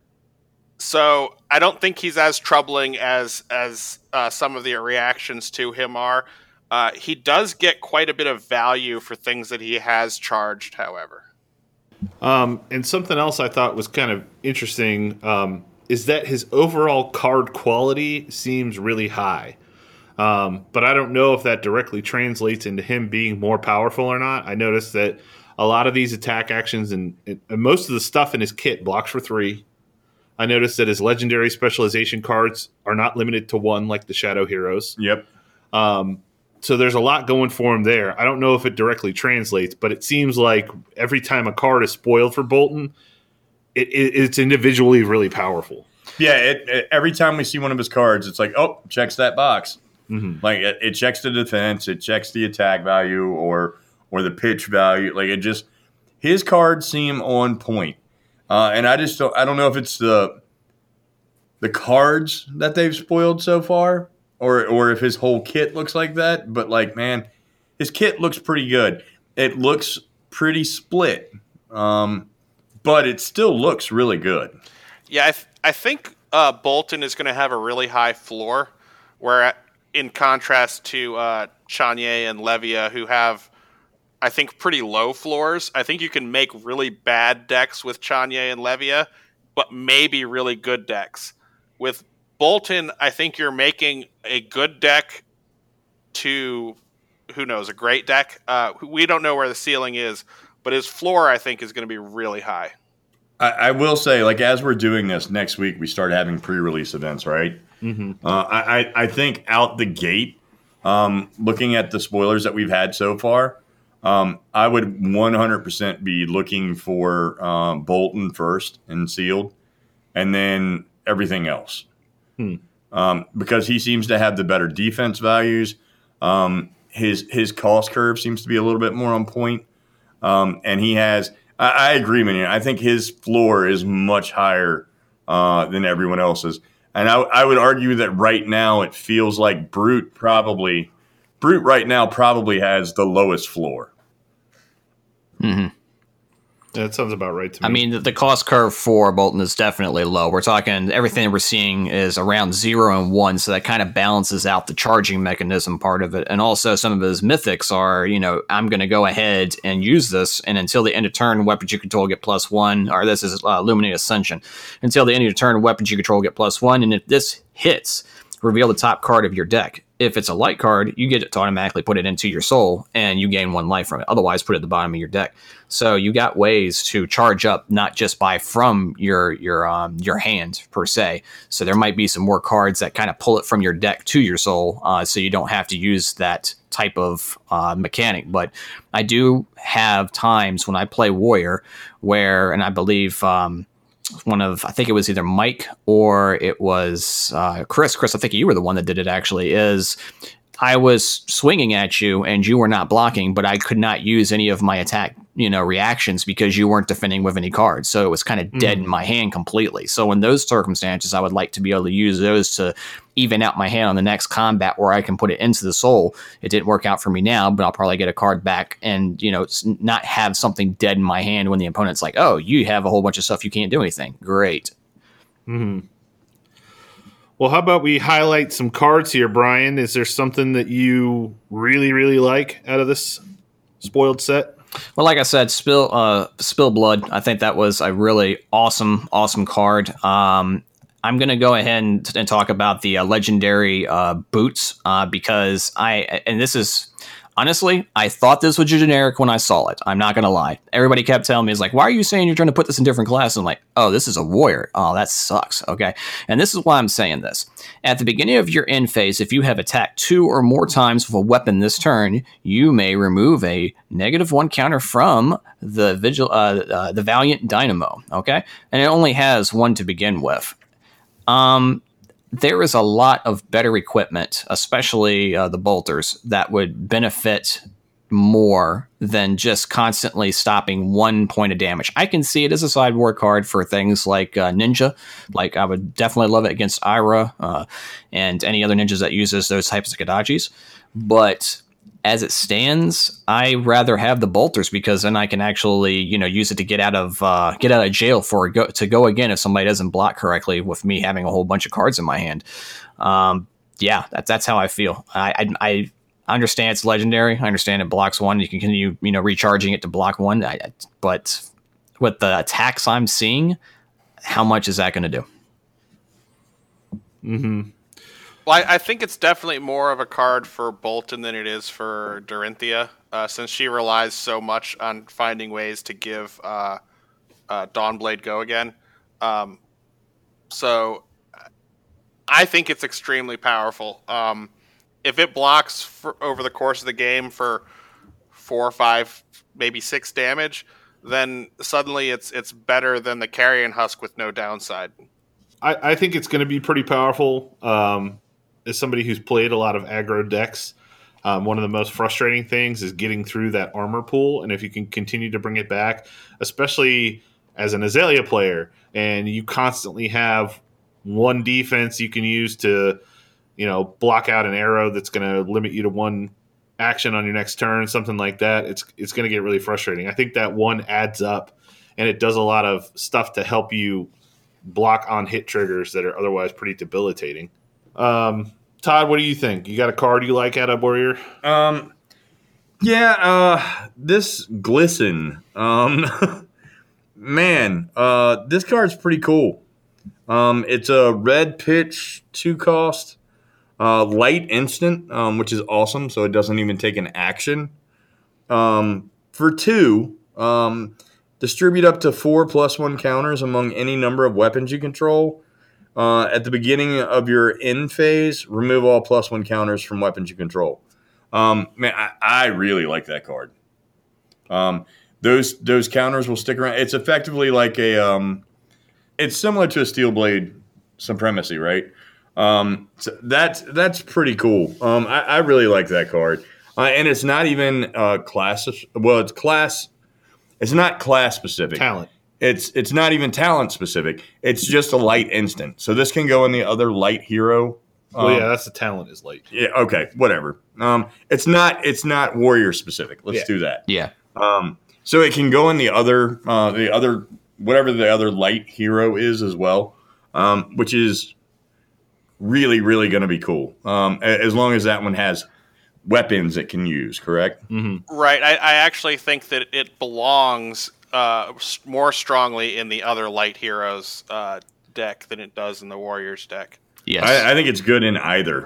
so I don't think he's as troubling as as uh, some of the reactions to him are. Uh, he does get quite a bit of value for things that he has charged, however. Um, and something else I thought was kind of interesting um, is that his overall card quality seems really high. Um, but I don't know if that directly translates into him being more powerful or not. I noticed that a lot of these attack actions and, and most of the stuff in his kit blocks for three. I noticed that his legendary specialization cards are not limited to one like the Shadow Heroes. Yep. Um, so there's a lot going for him there. I don't know if it directly translates, but it seems like every time a card is spoiled for Boltyn, it, it, it's individually really powerful. Yeah, it, it, every time we see one of his cards, it's like, oh, checks that box. Mm-hmm. Like it, it checks the defense, it checks the attack value, or or the pitch value. Like it just, his cards seem on point. Uh, and I just don't, I don't know if it's the the cards that they've spoiled so far, or or if his whole kit looks like that. But like, man, his kit looks pretty good. It looks pretty split, um, but it still looks really good. Yeah, I, th- I think uh, Boltyn is going to have a really high floor, where in contrast to uh, Chanye and Levia, who have, I think, pretty low floors. I think you can make really bad decks with Chanye and Levia, but maybe really good decks. With Boltyn, I think you're making a good deck to, who knows, a great deck. Uh, we don't know where the ceiling is, but his floor, I think, is going to be really high. I, I will say, like, as we're doing this next week, we start having pre-release events, right? Mm-hmm. Uh, I, I think out the gate, um, looking at the spoilers that we've had so far, Um, I would one hundred percent be looking for um, Boltyn first and sealed, and then everything else. Hmm. Um, because he seems to have the better defense values. Um, his his cost curve seems to be a little bit more on point. Um, and he has – I agree, man. I think his floor is much higher uh, than everyone else's. And I, I would argue that right now it feels like Brute probably – Brute right now probably has the lowest floor. Mm-hmm. That sounds about right to me. I mean, the, the cost curve for Boltyn is definitely low. We're talking everything we're seeing is around zero and one, so that kind of balances out the charging mechanism part of it. And also, some of his mythics are, you know, I'm going to go ahead and use this, and until the end of turn, weapons you control get plus one, or this is uh, Illuminate Ascension. Until the end of your turn, weapons you control get plus one, and if this hits, reveal the top card of your deck. If it's a light card, you get it to automatically put it into your soul, and you gain one life from it. Otherwise, put it at the bottom of your deck. So you got ways to charge up, not just by from your your um, your hand per se. So there might be some more cards that kind of pull it from your deck to your soul, uh, so you don't have to use that type of uh, mechanic. But I do have times when I play Warrior where, and I believe. Um, One of, I think it was either Mike or it was uh, Chris. Chris, I think you were the one that did it actually, is I was swinging at you and you were not blocking, but I could not use any of my attack, you know, reactions because you weren't defending with any cards. So it was kind of dead mm. in my hand completely. So in those circumstances, I would like to be able to use those to even out my hand on the next combat where I can put it into the soul. It didn't work out for me now, but I'll probably get a card back and, you know, not have something dead in my hand when the opponent's like, oh, you have a whole bunch of stuff. You can't do anything. Great. Mm-hmm. Well, how about we highlight some cards here, Brian? Is there something that you really, really like out of this spoiled set? Well, like I said, Spill uh, Spill Blood. I think that was a really awesome, awesome card. Um, I'm going to go ahead and, and talk about the uh, legendary uh, boots uh, because I, and this is, honestly, I thought this was generic when I saw it. I'm not going to lie. Everybody kept telling me, it's like, why are you saying you're trying to put this in different classes? I'm like, oh, this is a warrior. Oh, that sucks. Okay. And this is why I'm saying this. At the beginning of your end phase, if you have attacked two or more times with a weapon this turn, you may remove a negative one counter from the vigil, uh, uh, the Valiant Dynamo. Okay. And it only has one to begin with. Um, There is a lot of better equipment, especially uh, the bolters, that would benefit more than just constantly stopping one point of damage. I can see it as a sideboard card for things like uh, Ninja. Like I would definitely love it against Ira uh, and any other ninjas that uses those types of Kodachis. But as it stands, I rather have the bolters because then I can actually, you know, use it to get out of uh, get out of jail for a go, to go again if somebody doesn't block correctly with me having a whole bunch of cards in my hand. Um, yeah, that's that's how I feel. I, I I understand it's legendary. I understand it blocks one. You can continue, you know, recharging it to block one. I, but with the attacks I'm seeing, how much is that going to do? Mm-hmm. Well, I, I think it's definitely more of a card for Boltyn than it is for Dorinthia, uh, since she relies so much on finding ways to give uh, uh, Dawnblade go again. Um, so I think it's extremely powerful. Um, if it blocks for, over the course of the game for four or five, maybe six damage, then suddenly it's it's better than the Carrion Husk with no downside. I, I think it's going to be pretty powerful. Um, as somebody who's played a lot of aggro decks, um, one of the most frustrating things is getting through that armor pool. And if you can continue to bring it back, especially as an Azalea player, and you constantly have one defense you can use to, you know, block out an arrow that's going to limit you to one action on your next turn, something like that, it's it's going to get really frustrating. I think that one adds up, and it does a lot of stuff to help you block on hit triggers that are otherwise pretty debilitating. Um, Todd, what do you think? You got a card you like out of Warrior? Um, yeah, uh, this Glisten, um, man, uh, this card's pretty cool. Um, it's a red pitch, two cost, uh, light instant, um, which is awesome. So it doesn't even take an action. Um, for two, um, distribute up to four plus one counters among any number of weapons you control. Uh, at the beginning of your end phase, remove all plus one counters from weapons you control. Um, man, I, I really like that card. Um, those those counters will stick around. It's effectively like a um, it's similar to a Steel Blade Supremacy, right? Um, so that's that's pretty cool. Um, I, I really like that card, uh, and it's not even uh, class. Well, it's class. It's not class specific. Talent. It's it's not even talent specific. It's just a light instant. So this can go in the other light hero. Well, um, yeah, that's the talent is late. Yeah. Okay. Whatever. Um, it's not. It's not warrior specific. Let's Yeah. do that. Yeah. Um, so it can go in the other, uh, the other, whatever the other light hero is as well, um, which is really, really going to be cool. Um, a- as long as that one has weapons it can use. Correct. Mm-hmm. Right. I, I actually think that it belongs uh, s- more strongly in the other light heroes uh, deck than it does in the warriors deck. Yes. I, I think it's good in either.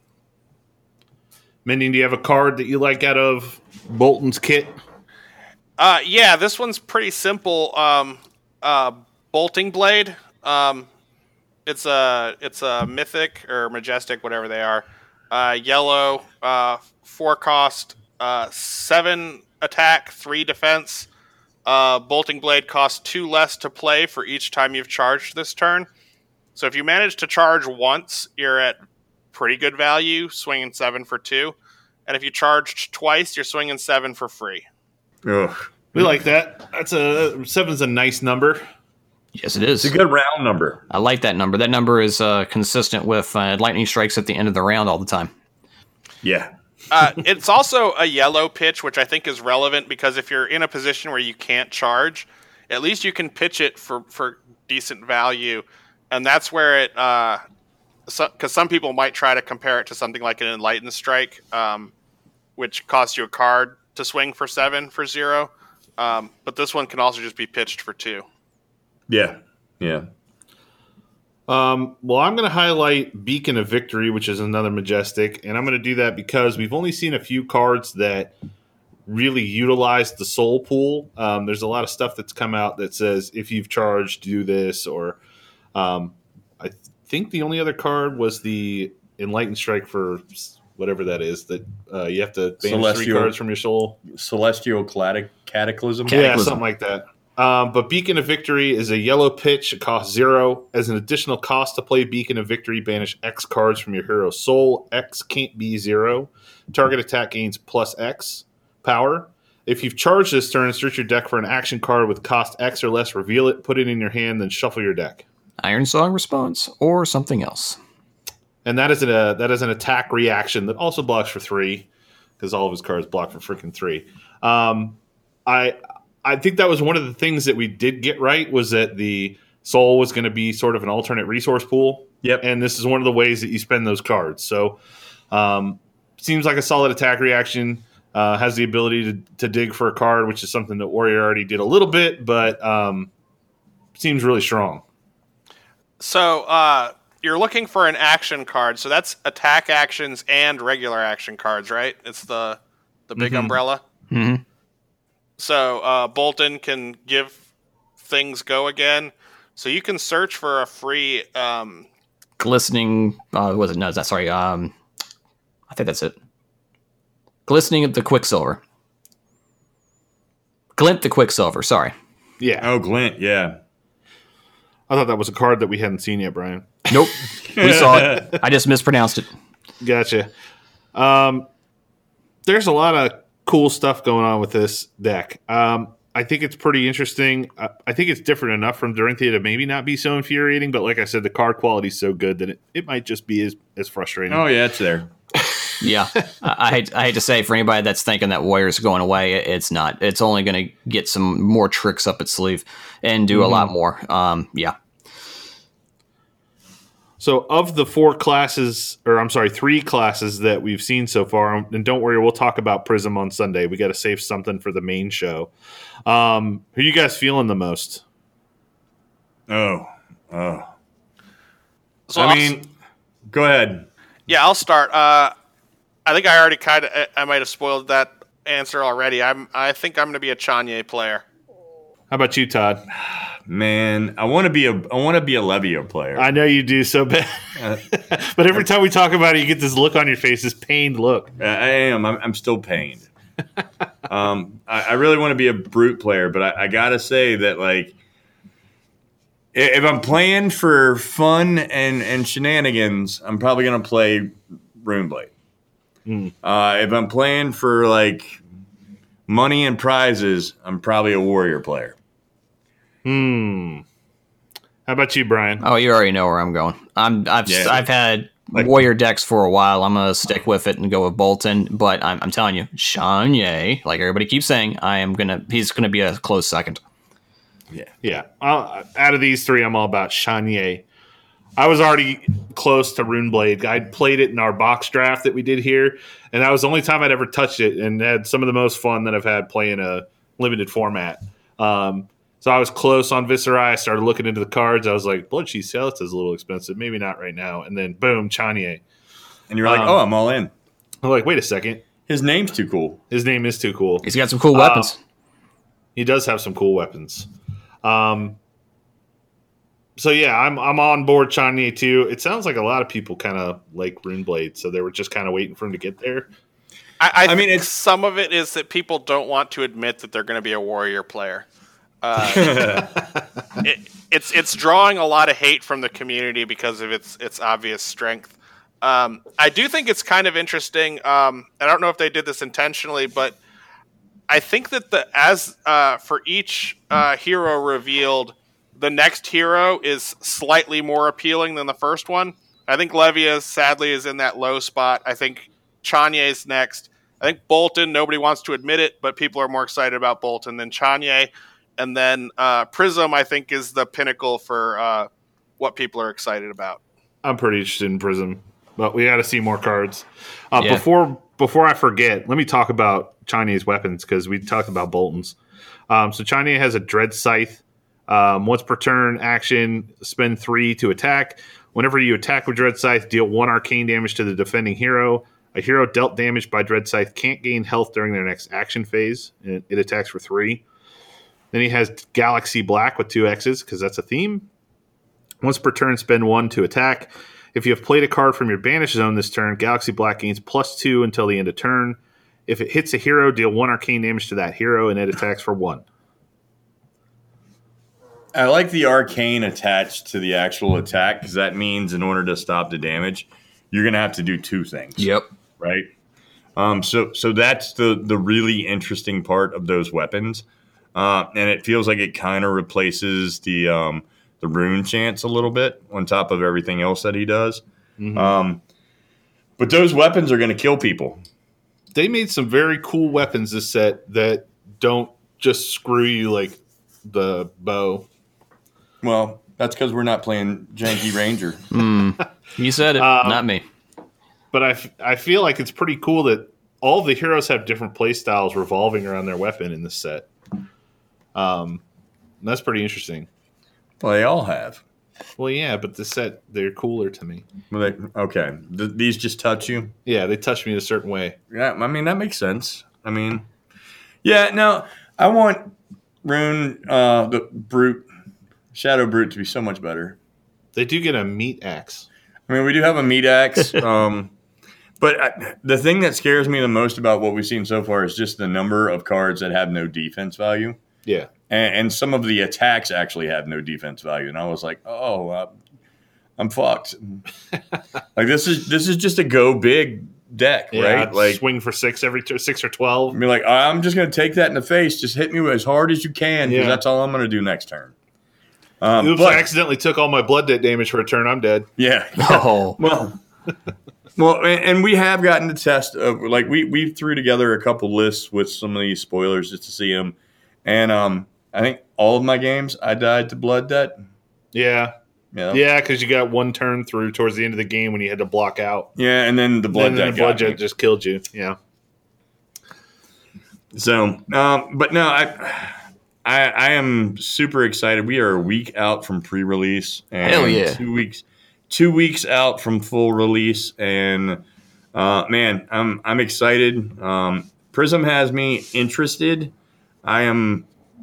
Mindy, do you have a card that you like out of Bolton's kit? Uh, yeah, this one's pretty simple. Um, uh, Bolting Blade. Um, it's a it's a mythic or majestic, whatever they are. Uh, yellow, uh, four cost, uh, seven attack, three defense. Uh, Bolting Blade costs two less to play for each time you've charged this turn. So if you manage to charge once, you're at pretty good value, swinging seven for two. And if you charged twice, you're swinging seven for free. Ugh. We like that. That's a seven's a nice number. Yes, it is. It's a good round number. I like that number. That number is uh, consistent with uh, lightning strikes at the end of the round all the time. Yeah. Uh, it's also a yellow pitch, which I think is relevant because if you're in a position where you can't charge, at least you can pitch it for, for decent value. And that's where it, uh, so, 'cause some people might try to compare it to something like an Enlightened Strike, um, which costs you a card to swing for seven for zero. Um, but this one can also just be pitched for two. Yeah. Yeah. Um, well, I'm going to highlight Beacon of Victory, which is another majestic, and I'm going to do that because we've only seen a few cards that really utilize the soul pool. Um, there's a lot of stuff that's come out that says if you've charged, do this, or um, I think the only other card was the Enlightened Strike for whatever that is, that uh, you have to banish three Celestial. cards from your soul. Celestial Cladic- Cataclysm. Yeah, Cataclysm. something like that. Um, but Beacon of Victory is a yellow pitch. It costs zero. As an additional cost to play Beacon of Victory, banish X cards from your hero's soul. X can't be zero. Target attack gains plus X power. If you've charged this turn, search your deck for an action card with cost X or less, reveal it, put it in your hand, then shuffle your deck. Iron Song response or something else. And that is, an, uh, that is an attack reaction that also blocks for three, because all of his cards block for freaking three. Um, I... I think that was one of the things that we did get right, was that the soul was going to be sort of an alternate resource pool. Yep. And this is one of the ways that you spend those cards. So um, seems like a solid attack reaction. Uh, has the ability to, to dig for a card, which is something that Warrior already did a little bit, but um, seems really strong. So uh, you're looking for an action card. So that's attack actions and regular action cards, right? It's the, the big Mhm. umbrella. Mm-hmm. So uh, Bolton can give things go again. So you can search for a free. Um, Glistening. Uh, was it? No, that's sorry. Um, I think that's it. Glistening of the Quicksilver. Glint the Quicksilver. Sorry. Yeah. Oh, Glint. Yeah. I thought that was a card that we hadn't seen yet, Brian. Nope. We saw it. I just mispronounced it. Gotcha. Um, there's a lot of cool stuff going on with this deck. Um, I think it's pretty interesting. Uh, I think it's different enough from Dorinthia to maybe not be so infuriating, but like I said, the card quality is so good that it, it might just be as, as frustrating. Oh, yeah, it's there. Yeah, I, I hate I hate to say, for anybody that's thinking that Warriors going away, it, it's not. It's only going to get some more tricks up its sleeve and do Mhm. a lot more. Um, yeah. So of the four classes, or I'm sorry, three classes that we've seen so far, and don't worry, we'll talk about Prism on Sunday. We got to save something for the main show. Um, who are you guys feeling the most? Oh. Oh. so I I'll- mean, go ahead. yeah, I'll start. Uh, I think I already kind of I might have spoiled that answer already. I'm I think I'm going to be a Chanye player. How about you, Todd? Man, I want to be a I want to be a Levio player. I know you do so bad. Uh, But every time we talk about it, you get this look on your face, this pained look. I am. I'm, I'm still pained. um, I, I really want to be a brute player, but I, I gotta say that like if I'm playing for fun and, and shenanigans, I'm probably gonna play Runeblade. Mm. Uh, if I'm playing for like money and prizes, I'm probably a warrior player. Hmm. How about you, Brian? Oh, you already know where I'm going. I'm I've yeah. I've had like, warrior decks for a while. I'm gonna stick with it and go with Boltyn. But I'm I'm telling you, Chanye, like everybody keeps saying, I am gonna he's gonna be a close second. Yeah, yeah. Uh, out of these three, I'm all about Chanye. I was already close to Runeblade. I played it in our box draft that we did here, and that was the only time I'd ever touched it, and had some of the most fun that I've had playing a limited format. Um, so I was close on Viserai. I started looking into the cards. I was like, Bloodchief Skeleton is a little expensive. Maybe not right now. And then, boom, Chanye. And you're like, um, oh, I'm all in. I'm like, wait a second. His name's too cool. His name is too cool. He's got some cool weapons. Uh, he does have some cool weapons. Um, so yeah, I'm I'm on board Chanye too. It sounds like a lot of people kind of like Runeblade, so they were just kind of waiting for him to get there. I, I, I mean, it's, some of it is that people don't want to admit that they're going to be a warrior player. Uh, it, it's it's drawing a lot of hate from the community because of its its obvious strength. Um, I do think it's kind of interesting. Um, I don't know if they did this intentionally, but I think that the as uh, for each uh, hero revealed, the next hero is slightly more appealing than the first one. I think Levia, sadly, is in that low spot. I think Chanye's next. I think Boltyn, nobody wants to admit it, but people are more excited about Boltyn than Chanye. And then uh, Prism, I think, is the pinnacle for uh, what people are excited about. I'm pretty interested in Prism, but we got to see more cards. Uh, yeah. Before before I forget, let me talk about Chanye's weapons, because we talked about Boltyn's. Um, so Chanye has a Dread Scythe. Um, once per turn action, spend three to attack. Whenever you attack with Dread Scythe, deal one arcane damage to the defending hero. A hero dealt damage by Dread Scythe can't gain health during their next action phase. It, it attacks for three. Then he has Galaxy Black with two X's, because that's a theme. Once per turn, spend one to attack. If you have played a card from your banish zone this turn, Galaxy Black gains plus two until the end of turn. If it hits a hero, deal one arcane damage to that hero, and it attacks for one. I like the arcane attached to the actual attack, because that means in order to stop the damage, you're going to have to do two things. Yep. Right? Um, so so that's the, the really interesting part of those weapons. Uh, and it feels like it kind of replaces the um, the rune chance a little bit on top of everything else that he does. Mm-hmm. Um, but those weapons are going to kill people. They made some very cool weapons this set that don't just screw you like the bow. Well, that's because we're not playing Janky Ranger. mm, you said it, um, not me. But I, f- I feel like it's pretty cool that all of the heroes have different play styles revolving around their weapon in this set. Um, that's pretty interesting. Well, they all have. Well, yeah, but this set, they're cooler to me. Well, they, okay. Th- these just touch you? Yeah, they touch me in a certain way. Yeah, I mean, that makes sense. I mean, yeah, no, I want Rune, uh, the Brute, Shadow Brute to be so much better. They do get a meat axe. I mean, we do have a meat axe. um, but I, the thing that scares me the most about what we've seen so far is just the number of cards that have no defense value. Yeah. And, and some of the attacks actually have no defense value. And I was like, oh, uh, I'm fucked. Like, this is this is just a go big deck, yeah, right? Like, swing for six every two, six or twelve. I mean, like, I'm just going to take that in the face. Just hit me as hard as you can, because yeah. that's all I'm going to do next turn. Um, Oops, but, I accidentally took all my blood debt damage for a turn. I'm dead. Yeah. Oh. well, well, and we have gotten to test, of, like, we, we threw together a couple lists with some of these spoilers just to see them. And um, I think all of my games, I died to blood debt. Yeah. Yeah, yeah, because you got one turn through towards the end of the game when you had to block out. Yeah, and then the blood then debt the blood got me. jet just killed you. Yeah. So, um, but no, I, I, I am super excited. We are a week out from pre-release, and Hell yeah. two weeks, two weeks out from full release, and uh, man, I'm I'm excited. Um, Prism has me interested. I am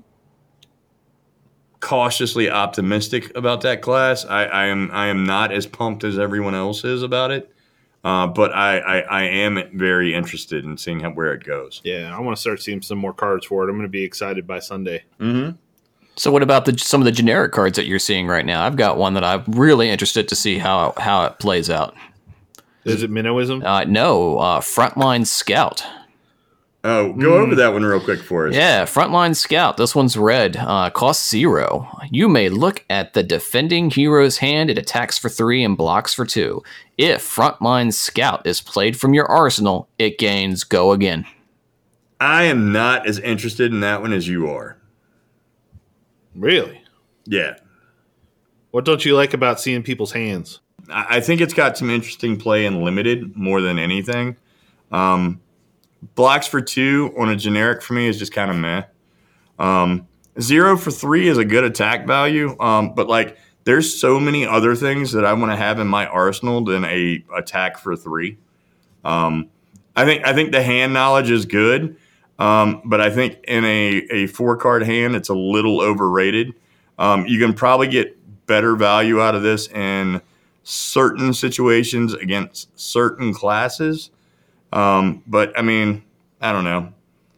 cautiously optimistic about that class. I, I am I am not as pumped as everyone else is about it. Uh, but I, I, I am very interested in seeing how, where it goes. Yeah, I want to start seeing some more cards for it. I'm going to be excited by Sunday. Mm-hmm. So what about the some of the generic cards that you're seeing right now? I've got one that I'm really interested to see how how it plays out. Is it Minnowism? Uh, no, uh, Frontline Scout. Oh, go mm. over that one real quick for us. Yeah, Frontline Scout. This one's red. Uh, costs zero. You may look at the defending hero's hand. It attacks for three and blocks for two. If Frontline Scout is played from your arsenal, it gains Go Again. I am not as interested in that one as you are. Really? Yeah. What don't you like about seeing people's hands? I think it's got some interesting play in limited more than anything. Um, blocks for two on a generic for me is just kind of meh. Um, zero for three is a good attack value, um, but like there's so many other things that I want to have in my arsenal than a attack for three. Um, I think I think the hand knowledge is good, um, but I think in a, a four card hand it's a little overrated. Um, you can probably get better value out of this in certain situations against certain classes. Um, but I mean, I don't know.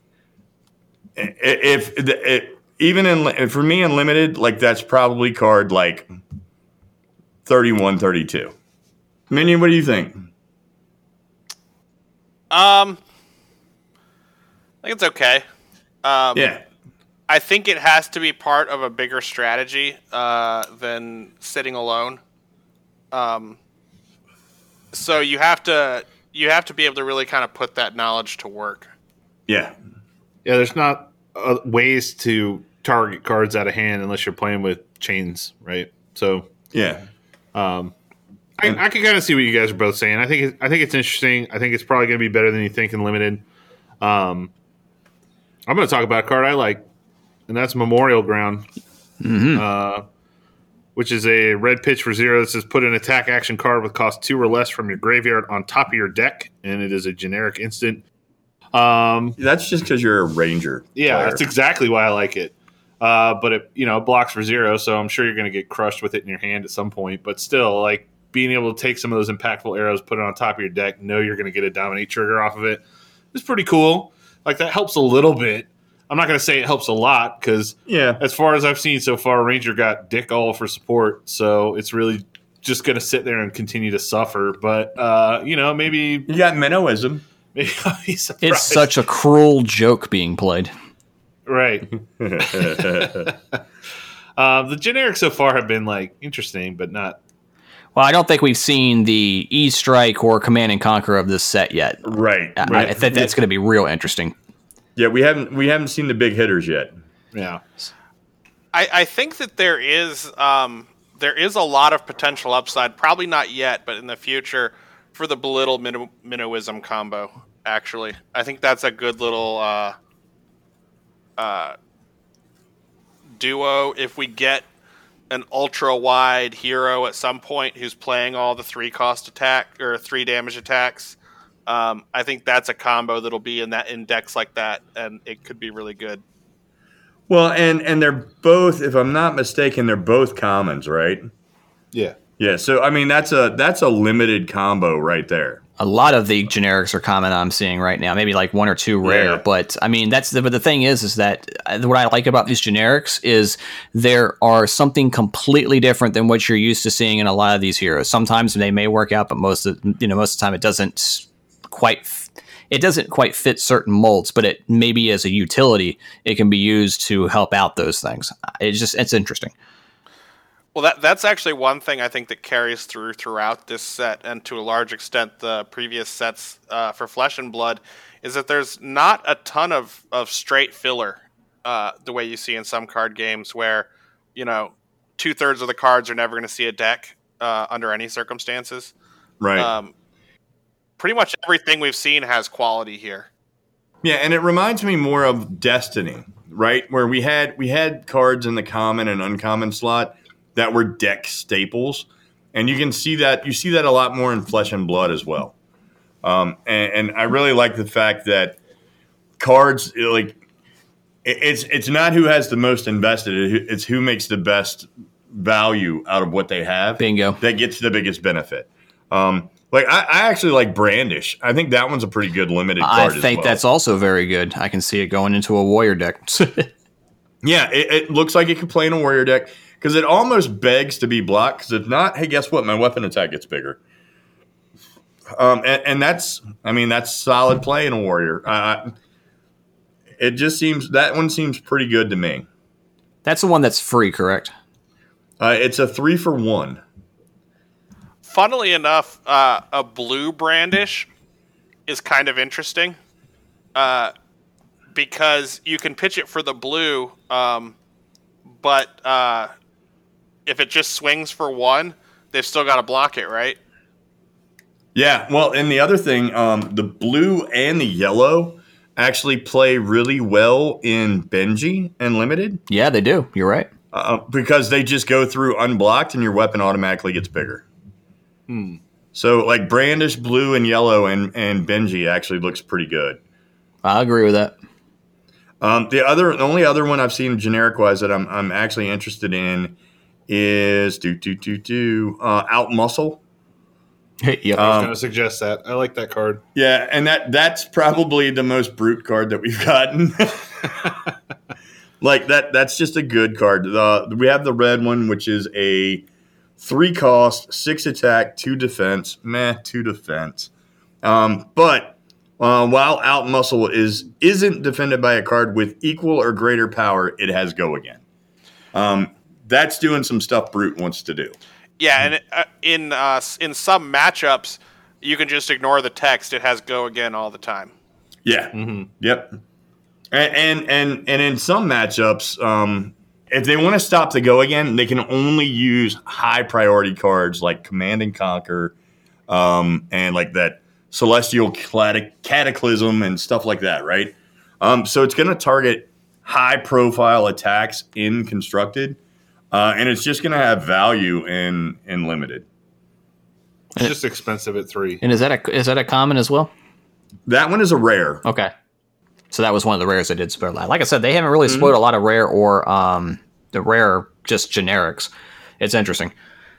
If, if it, even in, for me in limited, like that's probably card like thirty-one, thirty-two. Minion, what do you think? Um, I think it's okay. Um, yeah. I think it has to be part of a bigger strategy uh, than sitting alone. Um, so you have to you have to be able to really kind of put that knowledge to work. Yeah, yeah. There's not uh, ways to target cards out of hand unless you're playing with chains, right? So yeah, um, I, I can kind of see what you guys are both saying. I think it, I think it's interesting. I think it's probably going to be better than you think in limited. Um, I'm going to talk about a card I like, and that's Memorial Ground. Mm-hmm. Uh, which is a red pitch for zero that says put an attack action card with cost two or less from your graveyard on top of your deck, and it is a generic instant. Um, that's just because you're a ranger. Yeah, player. That's exactly why I like it. Uh, but it, you know, blocks for zero, so I'm sure you're going to get crushed with it in your hand at some point. But still, like being able to take some of those impactful arrows, put it on top of your deck, know you're going to get a dominate trigger off of it, it's pretty cool. Like that helps a little bit. I'm not going to say it helps a lot because, yeah, as far as I've seen so far, Ranger got dick all for support, so it's really just going to sit there and continue to suffer. But uh, you know, maybe you got Minnowism. Maybe I'll be surprised. It's such a cruel joke being played. Right. uh, the generics so far have been like interesting, but not. Well, I don't think we've seen the E Strike or Command and Conquer of this set yet. Right. I, right. I think that's going to be real interesting. Yeah, we haven't we haven't seen the big hitters yet. Yeah, I, I think that there is um, there is a lot of potential upside. Probably not yet, but in the future for the Belittle Minnow- Minnowism combo. Actually, I think that's a good little uh, uh, duo. If we get an ultra wide hero at some point who's playing all the three cost attack or three damage attacks. Um, I think that's a combo that'll be in that in decks like that, and it could be really good. Well, and and they're both, if I'm not mistaken, they're both commons, right? Yeah, yeah. So I mean, that's a that's a limited combo right there. A lot of the generics are common I'm seeing right now, maybe like one or two rare. Yeah. But I mean, that's the, but the thing is, is that what I like about these generics is there are something completely different than what you're used to seeing in a lot of these heroes. Sometimes they may work out, but most of you know most of the time it doesn't. Quite, it doesn't quite fit certain molds, but it maybe as a utility, it can be used to help out those things. It's just it's interesting. Well, that that's actually one thing I think that carries through throughout this set, and to a large extent the previous sets uh, for Flesh and Blood, is that there's not a ton of of straight filler, uh, the way you see in some card games, where you know two thirds of the cards are never going to see a deck uh, under any circumstances. Right. Um, Pretty much everything we've seen has quality here. Yeah, and it reminds me more of Destiny, right? Where we had we had cards in the common and uncommon slot that were deck staples, and you can see that you see that a lot more in Flesh and Blood as well. Um, and, and I really like the fact that cards like it, it's it's not who has the most invested; it's who makes the best value out of what they have. Bingo. That gets the biggest benefit. Um, Like I, I actually like Brandish. I think that one's a pretty good limited I card. as think well. that's also very good. I can see it going into a warrior deck. Yeah, it, it looks like it could play in a warrior deck because it almost begs to be blocked. Because if not, hey, guess what? My weapon attack gets bigger. Um, and, and that's, I mean, that's solid play in a warrior. Uh, it just seems that one seems pretty good to me. That's the one that's free, correct? Uh, it's a three for one. Funnily enough, uh, a blue Brandish is kind of interesting uh, because you can pitch it for the blue, um, but uh, if it just swings for one, they've still got to block it, right? Yeah, well, and the other thing, um, the blue and the yellow actually play really well in Benji and Limited. Yeah, they do. You're right. Uh, because they just go through unblocked and your weapon automatically gets bigger. Hmm. So, like, Brandish, blue, and yellow and, and Benji actually looks pretty good. I agree with that. Um, the other, the only other one I've seen generic-wise that I'm I'm actually interested in is do do do do uh, Out Muscle. Yep. I was Um, going to suggest that. I like that card. Yeah, and that that's probably the most brute card that we've gotten. Like that, that's just a good card. Uh, we have the red one, which is a three cost, six attack, two defense. Meh, two defense. Um, but uh, while Out Muscle is isn't defended by a card with equal or greater power, it has Go Again. Um, that's doing some stuff Brute wants to do. Yeah, and uh, in uh, in some matchups, you can just ignore the text. It has Go Again all the time. Yeah. Mm-hmm. Yep. And and and, and in some matchups, um, if they want to stop the Go Again, they can only use high priority cards like Command and Conquer, um, and like that Celestial Cataclysm and stuff like that, right? Um, so it's going to target high profile attacks in Constructed, uh, and it's just going to have value in in Limited. It's just expensive at three. And is that a is that a common as well? That one is a rare. Okay. So that was one of the rares I did spoil. Like I said, they haven't really spoiled a lot of rare or um, the rare just generics. It's interesting.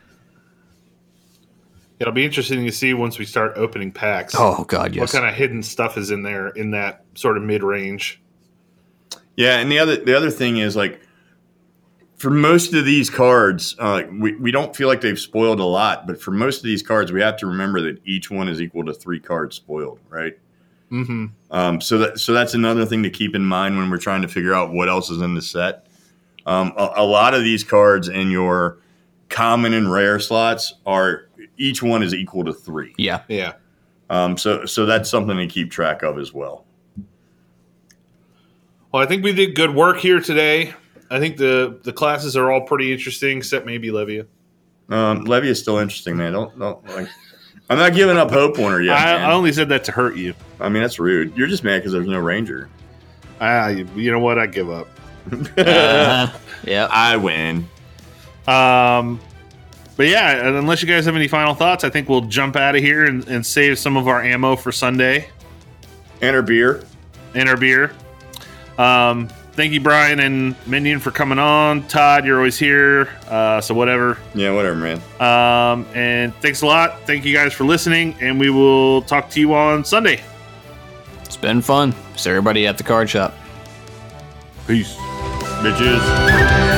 It'll be interesting to see once we start opening packs. Oh God, yes. What kind of hidden stuff is in there in that sort of mid range? Yeah, and the other the other thing is like for most of these cards, uh, we we don't feel like they've spoiled a lot, but for most of these cards, we have to remember that each one is equal to three cards spoiled, right? Mm-hmm. Um, so that so that's another thing to keep in mind when we're trying to figure out what else is in the set. Um, a, a lot of these cards in your common and rare slots are each one is equal to three. Yeah. Yeah. Um, so so that's something to keep track of as well. Well, I think we did good work here today. I think the, the classes are all pretty interesting, except maybe Levia. Um, Levy is still interesting, man. Don't don't like. I'm not giving up hope on her yet. I, man. I only said that to hurt you. I mean, that's rude. You're just mad because there's no Ranger. I, you know what? I give up. Uh-huh. Yeah. I win. Um, but yeah, and unless you guys have any final thoughts, I think we'll jump out of here and, and save some of our ammo for Sunday And her beer. and our beer. Um, thank you, Brian and Minion, for coming on. Todd, you're always here. Uh, so whatever. Yeah, whatever, man. Um, and thanks a lot. Thank you guys for listening, and we will talk to you on Sunday. It's been fun. See everybody at the card shop. Peace. Bitches.